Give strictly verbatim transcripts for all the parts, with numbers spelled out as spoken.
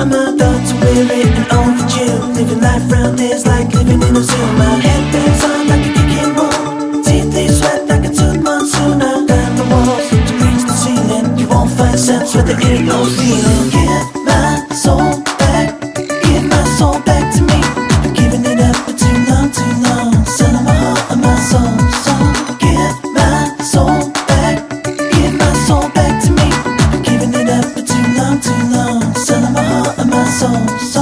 my thoughts are weary and overdue. Living life round is like living in a zoo. My head bangs on like a kicking wall. Teeth they sweat like a tooth monsoon. I climb the walls to reach the ceiling. You won't find sense where there ain't no feeling. Give my soul back, give my soul back to me. Been giving it up for too long, too long. Selling my heart and my soul. So give my soul back, give my soul back to me. Been giving it up for too long, too long. Selling my heart and my soul. So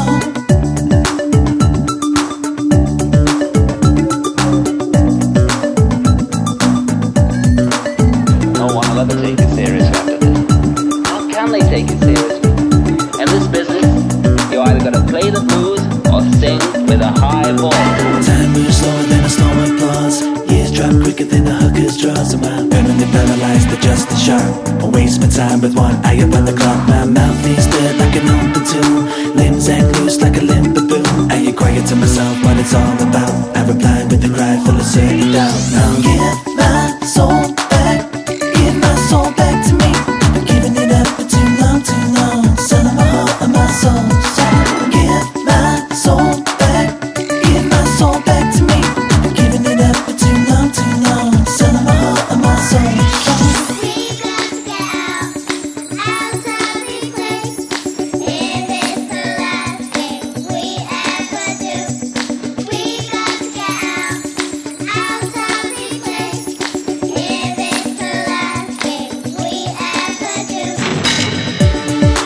no one will ever take it seriously after this. How can they take it seriously? In this business, you either gotta play the blues or sing with a high voice. time moves slower than a slow applause. Years drop quicker than the hooker's draws. And I'm permanently paralyzed, the just the sharp. I waste my time with one eye up on the clock. My mouth is dead like an open tomb. Limbs hang loose like a limp baboon. I get quiet to myself what it's all about. I reply with a cry full of certain doubt. Now give my soul back, give my soul back to me. Been giving it up for too long, too long. Selling my heart and my soul. So give my soul back, give my soul back to me. Been giving it up for too long, too long. Selling my heart and my soul. So We got to get out, out of this place. If it's the last thing we ever do, we got to get out, out of this place. If it's the last thing we ever do.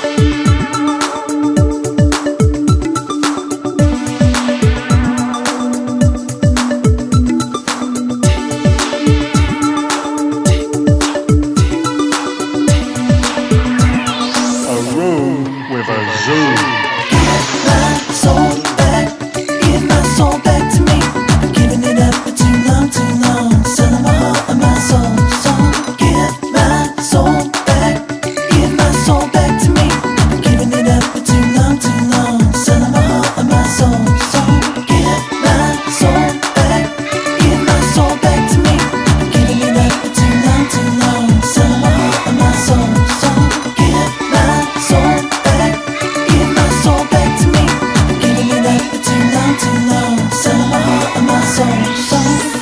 A room with a zoo. my soul back, give my soul back to me. Been giving it up for too long, too long. Selling my heart and my soul. So give my soul back, give my soul back to me. Been giving it up for too long, too long. Selling my heart and my soul. So give my soul back, give my soul back to me. Been giving it up for too long, too long. Selling my heart and my soul. So give my soul back, give my soul back to me. Been giving it up for too long, too long. Selling my heart and my soul. So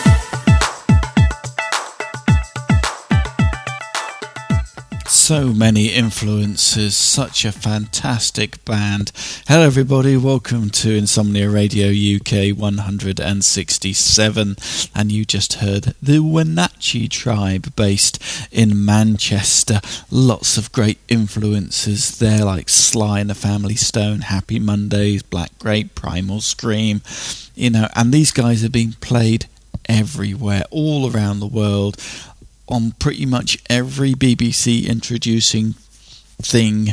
So many influences, such a fantastic band. Hello everybody, welcome to Insomnia Radio U K one hundred sixty-seven, and you just heard the Wenatchee Tribe based in Manchester. Lots of great influences there, like Sly and the Family Stone, Happy Mondays, Black Grape, Primal Scream, you know, and these guys are being played everywhere, all around the world, on pretty much every B B C introducing thing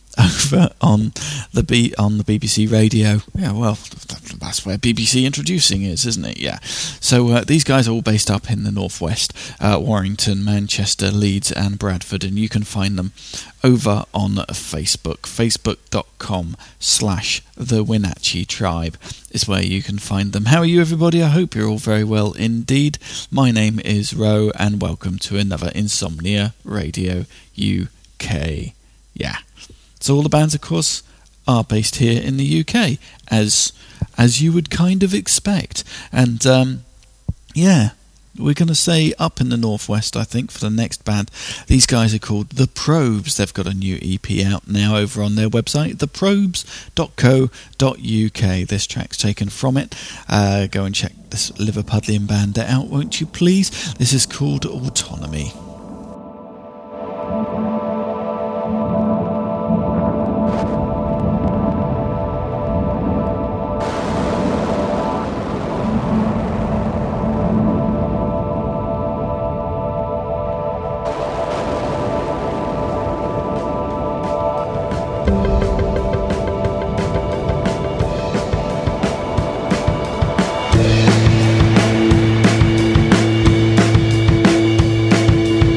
over on the B on the B B C radio. Yeah, well, that's where B B C introducing is, isn't it? Yeah. So uh, these guys are all based up in the northwest, uh, Warrington, Manchester, Leeds, and Bradford, and you can find them over on Facebook. Facebook.com slash the Wenatchee Tribe is where you can find them. How are you, everybody? I hope you're all very well indeed. My name is Ro, and welcome to another Insomnia Radio U K. Yeah. So all the bands, of course, are based here in the U K, as as you would kind of expect. And, um, yeah, we're going to say up in the northwest, I think, for the next band. These guys are called The Probes. They've got a new E P out now over on their website, the probes dot co dot U K. This track's taken from it. Uh, go and check this Liverpudlian band out, won't you please? This is called Autonomy. We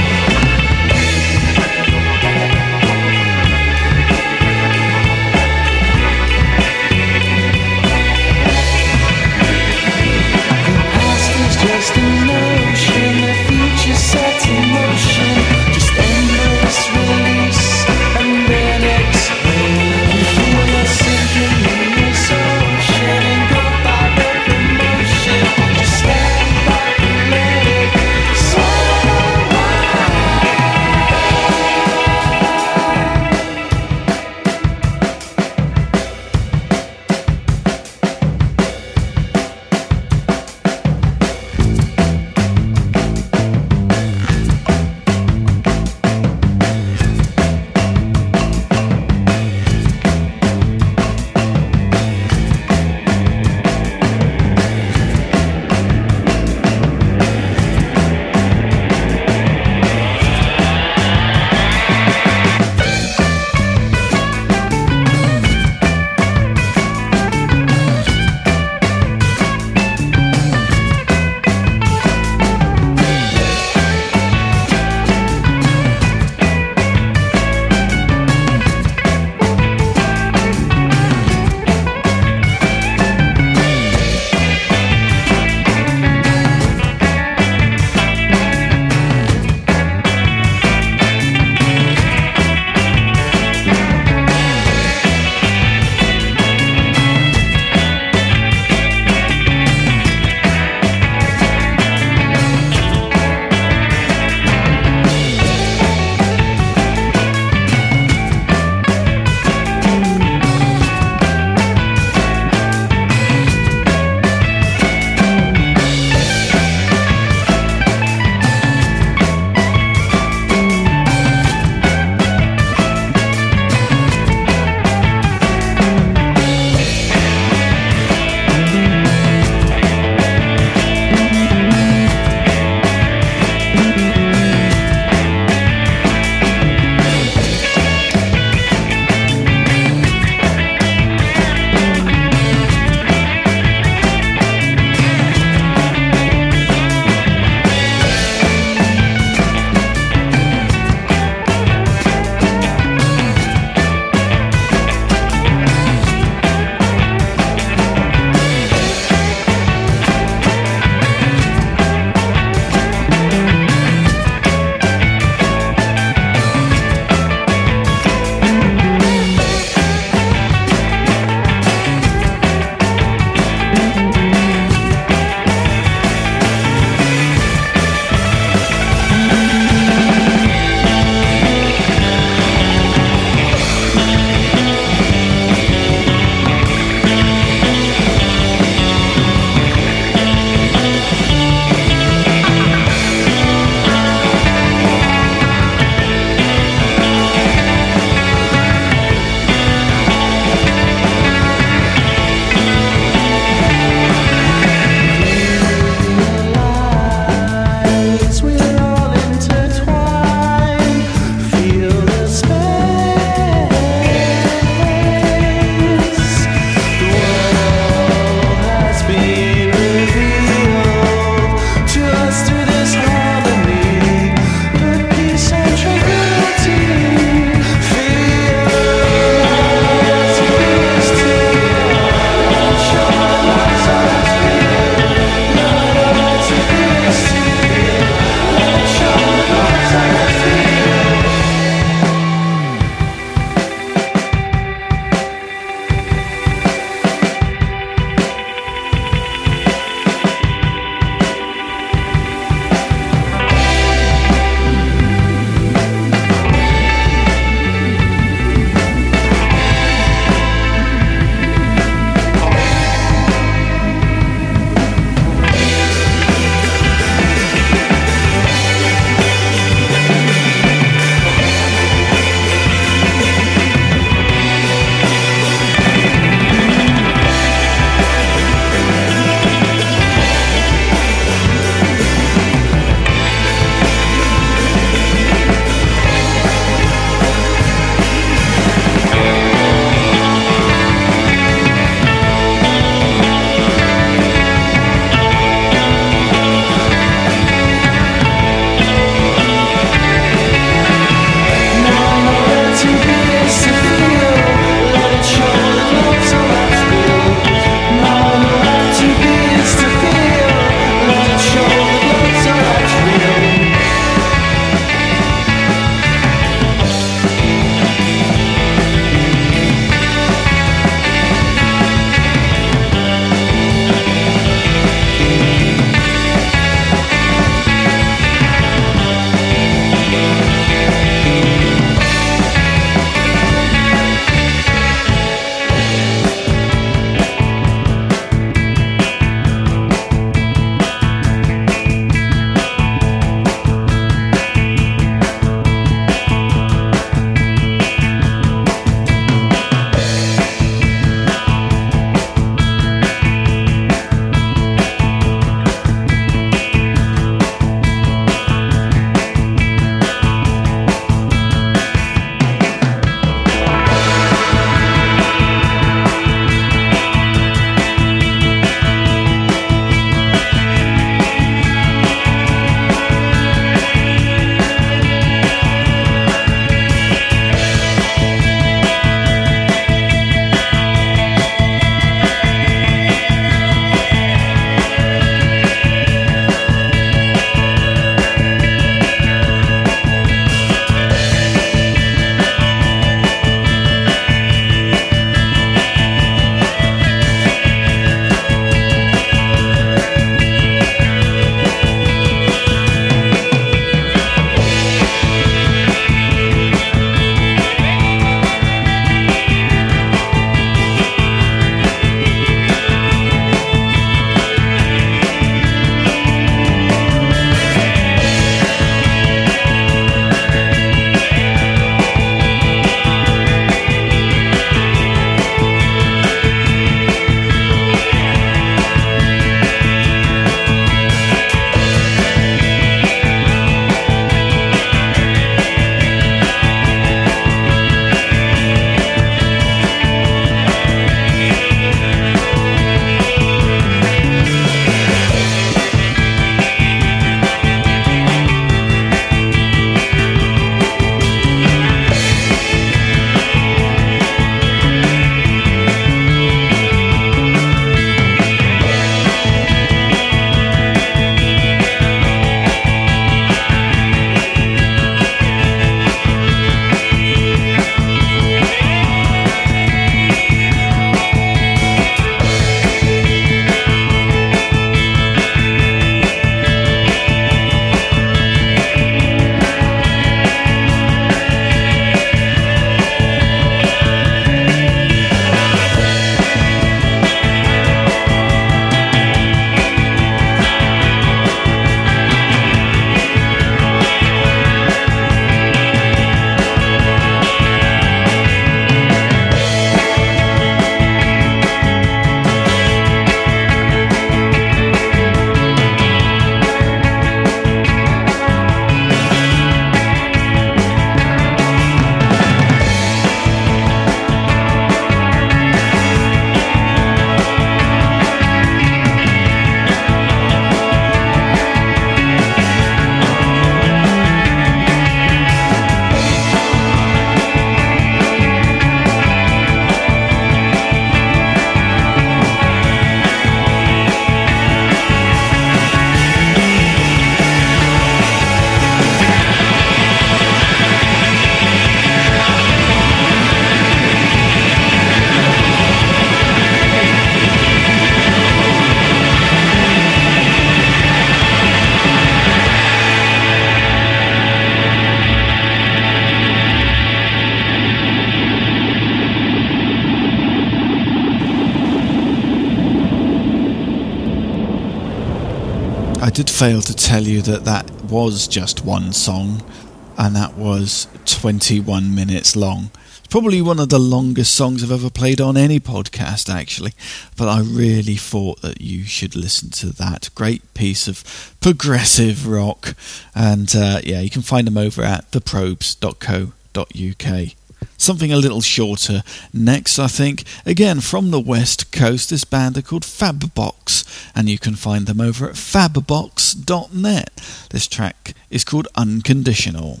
I did fail to tell you that that was just one song, and that was twenty-one minutes long. It's probably one of the longest songs I've ever played on any podcast, actually, but I really thought that you should listen to that great piece of progressive rock. And uh, yeah, you can find them over at the probes dot co dot uk. Something a little shorter next, I think. Again, from the West Coast, this band are called Fabbox, and you can find them over at fabbox dot net. This track is called Unconditional.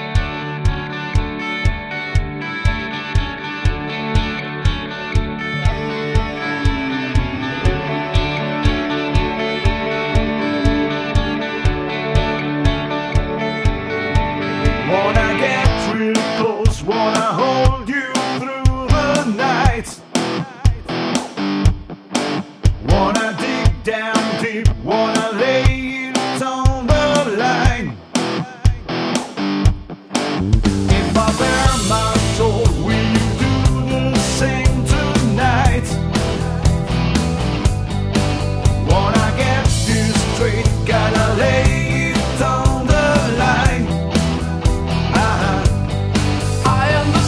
Wanna get real close, wanna hold you through the night. Wanna dig down deep, wanna lay it on the line. If I bare my soul, will you do the same tonight? Wanna get this straight, gotta lay it on the line. I am the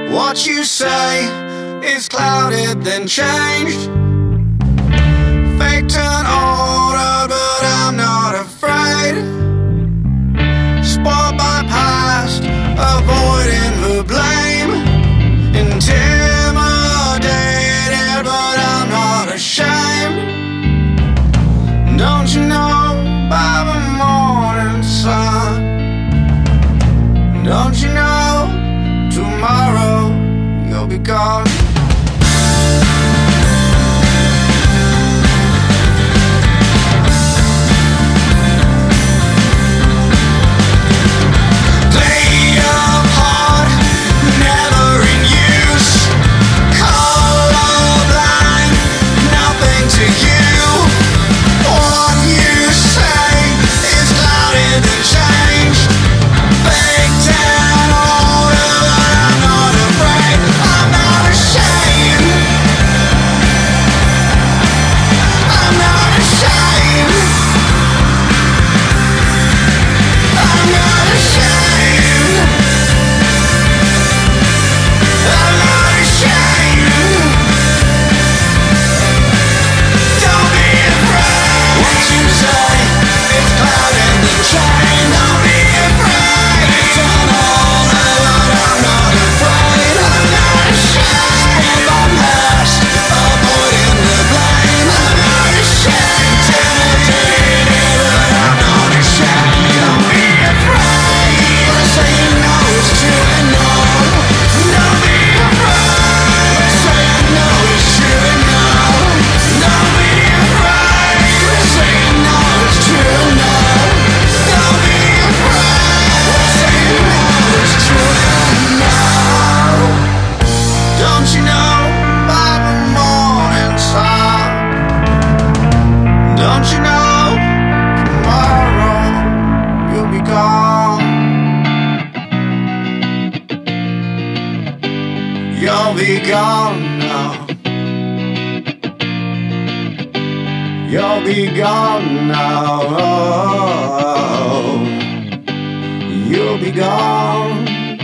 What you say is clouded, then changed. Fake turn order, but I'm not afraid. Spoiled by past, avoiding the blame. Intimidated, but I'm not ashamed. Don't you know by the morning sun? Don't you know tomorrow you'll be gone? You'll be gone now. You'll be gone now. Oh, you'll be gone.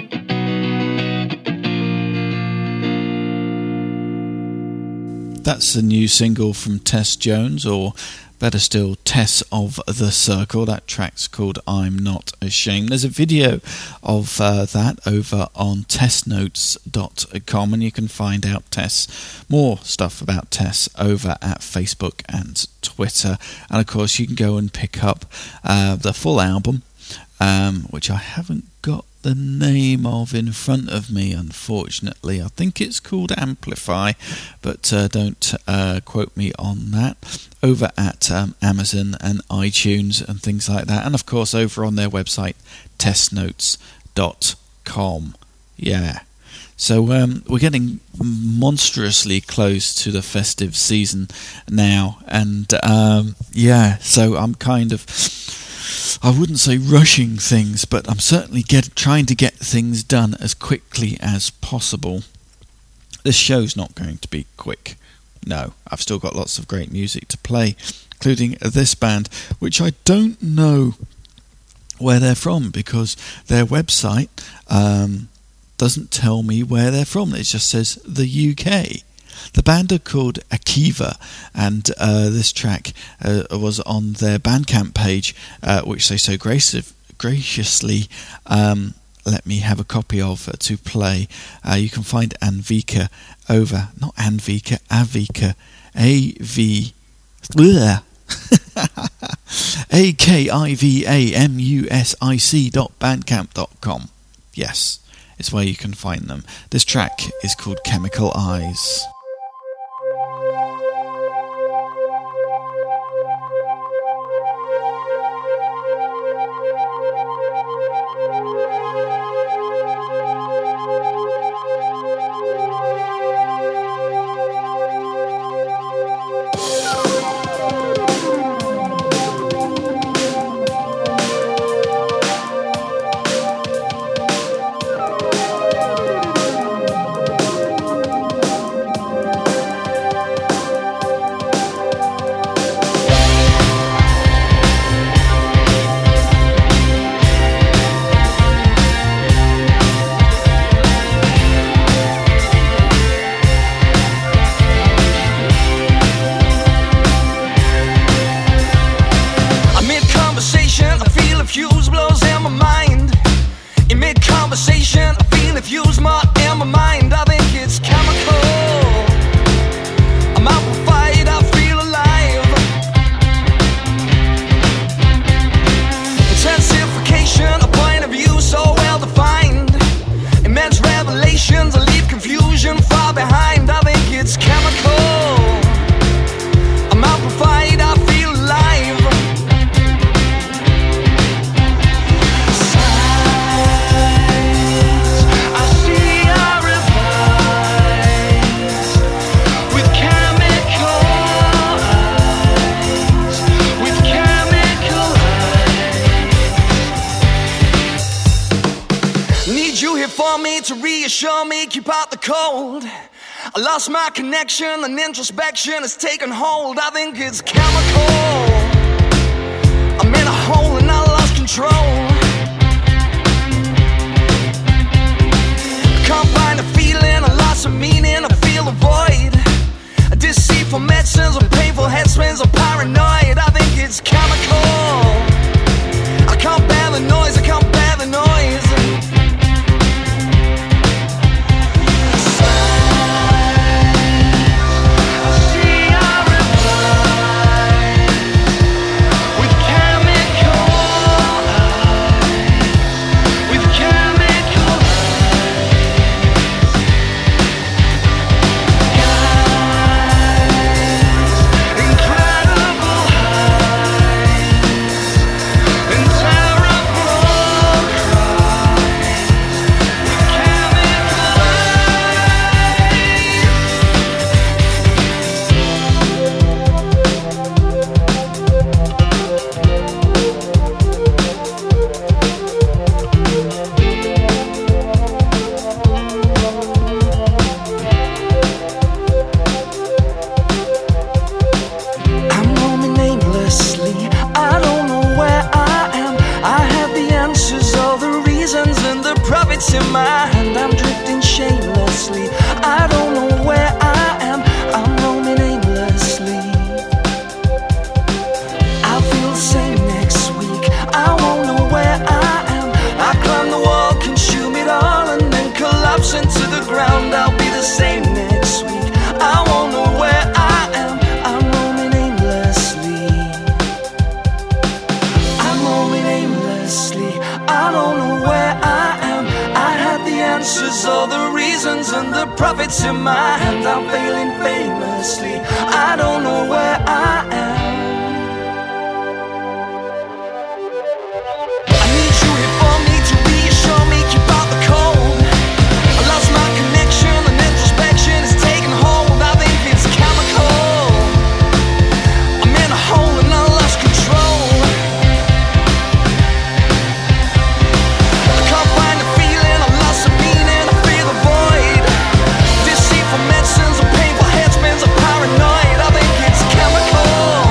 That's the new single from Tess Jones, or better still, Tess of the Circle. That track's called I'm Not Ashamed. There's a video of uh, that over on tess notes dot com, and you can find out Tess, more stuff about Tess over at Facebook and Twitter. And of course, you can go and pick up uh, the full album, um, which I haven't got the name of in front of me, unfortunately. I think it's called Amplify, but uh, don't uh, quote me on that. Over at um, Amazon and iTunes and things like that, and of course over on their website tess notes dot com. Yeah, so um, we're getting monstrously close to the festive season now, and um, yeah, so I'm kind of, I wouldn't say rushing things, but I'm certainly get, trying to get things done as quickly as possible. This show's not going to be quick. No, I've still got lots of great music to play, including this band, which I don't know where they're from, because their website um, doesn't tell me where they're from. It just says the U K. The band are called Akiva, and uh, this track uh, was on their Bandcamp page, uh, which they so gracious, graciously um, let me have a copy of uh, to play. Uh, you can find Anvika over, not Anvika, Avika, A V, A K I V A M U S I C dot bandcamp dot com. Yes, it's where you can find them. This track is called Chemical Eyes. reassure me, keep out the cold. I lost my connection and introspection has taken hold. I think it's chemical. I'm in a hole and I lost control. I can't find a feeling, a loss of meaning, I feel a void. A deceitful medicines, or painful head spins, or paranoid. I think it's chemical. I can't bear the noise, I can't bear the noise. In my hand, I'm drifting shamelessly. I don't know where I am, I'm roaming aimlessly. I'll feel the same next week, I won't know where I am. I climb the wall, consume it all, and then collapse into the ground. I'll be the same next week, I won't know where I am. I'm roaming aimlessly. I'm roaming aimlessly. I don't know where I am. The answers, all the reasons, and the profits in my hand. I'm failing famously. I don't know where I am. I need you here for me to reassure me, keep out the cold. I lost my connection and introspection is taking hold. I think it's chemical. I'm in a hole and I lost control. I can't find a feeling, I lost a meaning, I feel the void. Deceitful medicines, or painful head spins, or paranoid. I think it's chemical.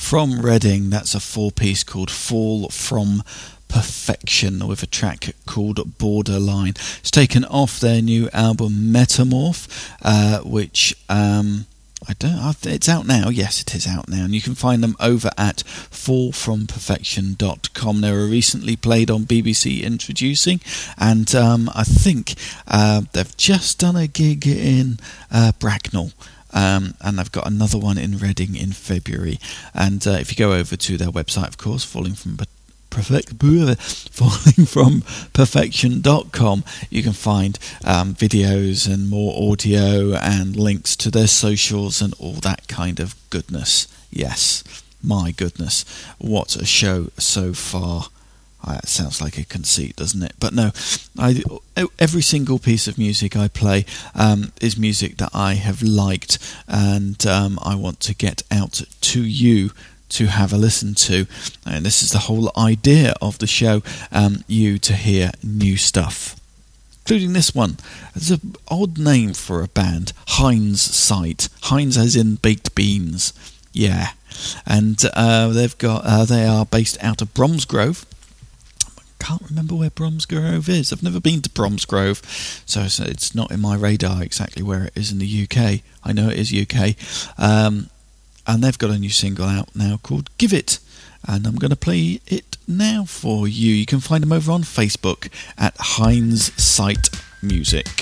from Reading. That's a four-piece called Fall From Perfection with a track called Borderline. It's taken off their new album Metamorph, uh, which um, I don't. I, it's out now. Yes, it is out now, and you can find them over at fall from perfection dot com. They were recently played on B B C Introducing, and um, I think uh, they've just done a gig in uh, Bracknell. Um, and I've got another one in Reading in February. And uh, if you go over to their website, of course, falling from perfect, falling from perfection dot com, you can find um, videos and more audio and links to their socials and all that kind of goodness. Yes, my goodness, what a show so far. Uh, it sounds like a conceit, doesn't it? But no, I, every single piece of music I play um, is music that I have liked, and um, I want to get out to you to have a listen to. And this is the whole idea of the show, um, you to hear new stuff. Including this one. It's an odd name for a band, Heinz Sight. Heinz as in baked beans. Yeah. And uh, they've got uh, they are based out of Bromsgrove. Can't remember where Bromsgrove is. I've never been to Bromsgrove, so it's not in my radar exactly where it is in the U K. I know it is U K. Um, and they've got a new single out now called Give It, and I'm going to play it now for you. You can find them over on Facebook at Heinz Sight Music.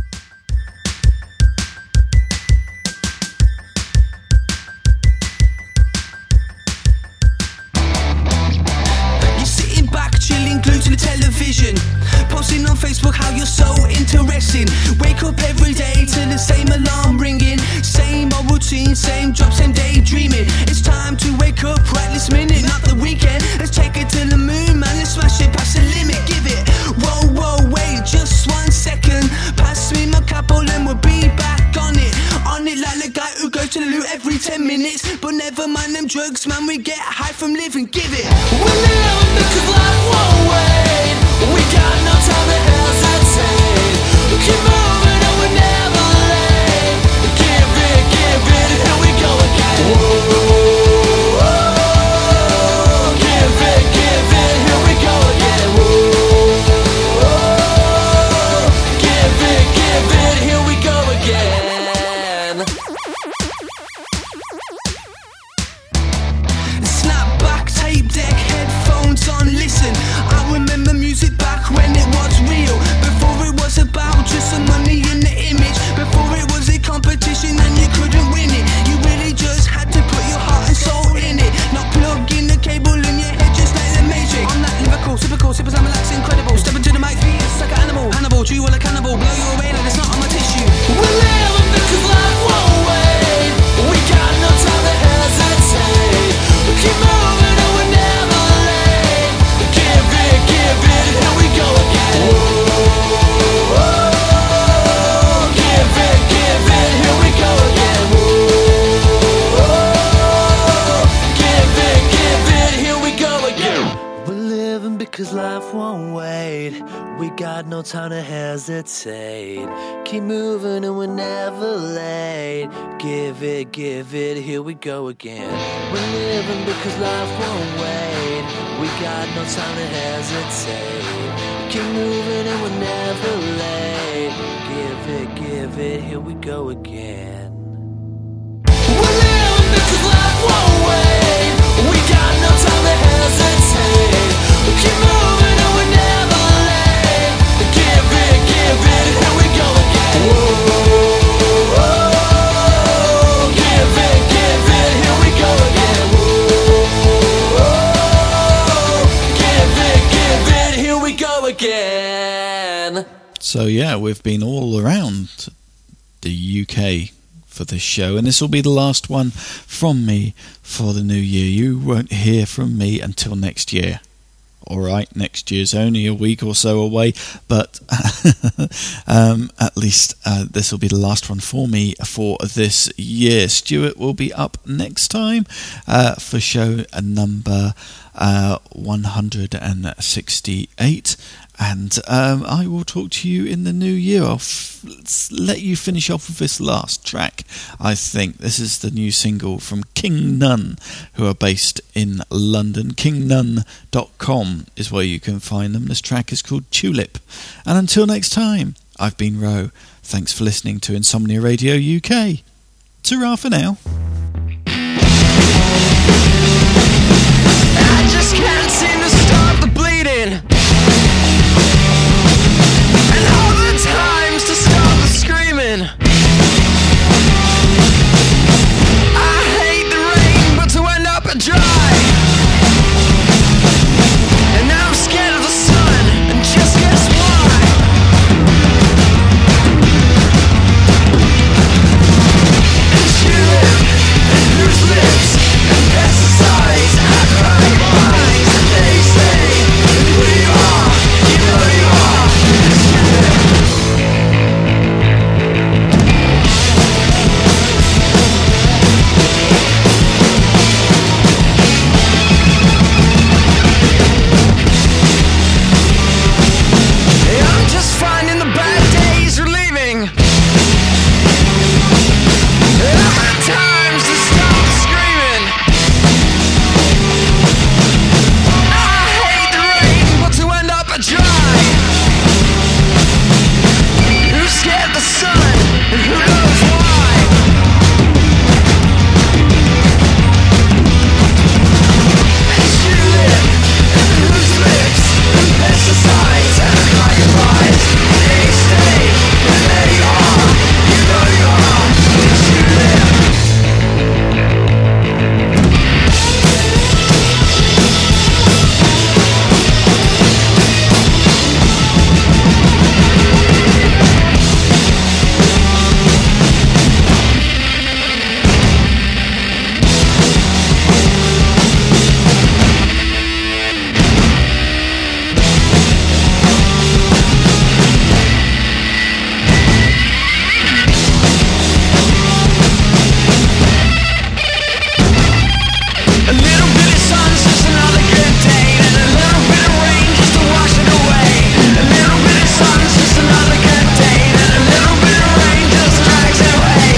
Glued to the television, posting on Facebook how you're so interesting. Wake up every day to the same alarm ringing, same old routine, same job, same day dreaming. It's time to wake up right this minute, not the weekend. Let's take it to the moon, man, let's smash it past the limit. Give it, whoa, whoa, wait, just one second. Pass me my capo and we'll be back on it. On it like the guy who goes to the loo every ten minutes. But never mind them drugs, man, we get high from living. Give it, we're living because life won't wait. We got no time to hesitate. Keep moving and we're never late. Give it, give it, here we go again. Whoa, whoa. Give it, give it, here we go again. Whoa, give it, give it, here we go again. Snapback, tape deck, headphones on, listen. I remember music back when it was real. Before it was about just the money and the image. Before it was a competition and you couldn't win it. You really just had to put your heart and soul in it. Not plug in the cable in your head just like the Matrix. I'm that lyrical, super cool, super time relax, incredible. Step into the mic, it's like an animal. Hannibal, chew all a cannibal. Blow you away like it's not on my tissue. We're living because life won't wait. We got no time to hesitate. Keep moving and we're never late. Give it, give it, here we go again. Whoa, whoa. Give it, give it, here we go again. Whoa, give it, give it, here we go again. We're living because life won't wait. We got no time to hesitate. Keep moving and we're never late. Give it, give it, here we go again. We're living because life won't wait. We got no time to hesitate. Keep moving and we're never late. Give it, give it, here we go again. We're living because life won't wait. We got no time to hesitate. Keep moving and we're never late. Give it, give it, here we go again. Whoa, whoa. Give it, give it, here we go again. Whoa, give it, give it, here we go again. So yeah, we've been all around the U K for this show, and this will be the last one from me for the new year. You won't hear from me until next year. Alright, next year's only a week or so away, but um, at least uh, this will be the last one for me for this year. Stuart will be up next time uh, for show number uh, one hundred sixty-eight, And um, I will talk to you in the new year. I'll f- let's let you finish off with this last track, I think. This is the new single from King Nun, who are based in London. king nun dot com is where you can find them. This track is called Tulip. And until next time, I've been Ro. Thanks for listening to Insomnia Radio U K. Ta-ra for now. I just can't seem to stop the bleeding, and all the times to stop the screaming. I hate the rain, but to end up dry. And now I'm scared of the sun, and just guess why. And you live, and whose lips, and pesticides, I cry lies, and they say, who you are, you know you are, and you live. Hey, I'm just finding the bad days are leaving. How many times to stop screaming? I hate the rain, but to end up dry. Who's scared the sun, and who knows why? And you live, and whose lips, and pesticides, and lies. They stay, and they are, you know you are, and you live. A little bit of sun's just another good day, and a little bit of rain just to wash it away. A little bit of sun's just another good day, and a little bit of rain just drags it away.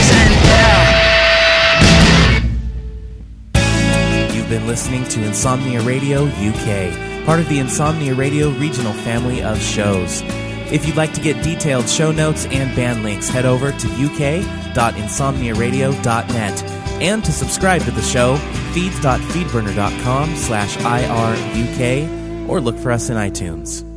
And yeah. You've been listening to Insomnia Radio U K, part of the Insomnia Radio regional family of shows. If you'd like to get detailed show notes and band links, head over to u k dot insomnia radio dot net. And to subscribe to the show, feeds dot feedburner dot com slash I R U K, or look for us in iTunes.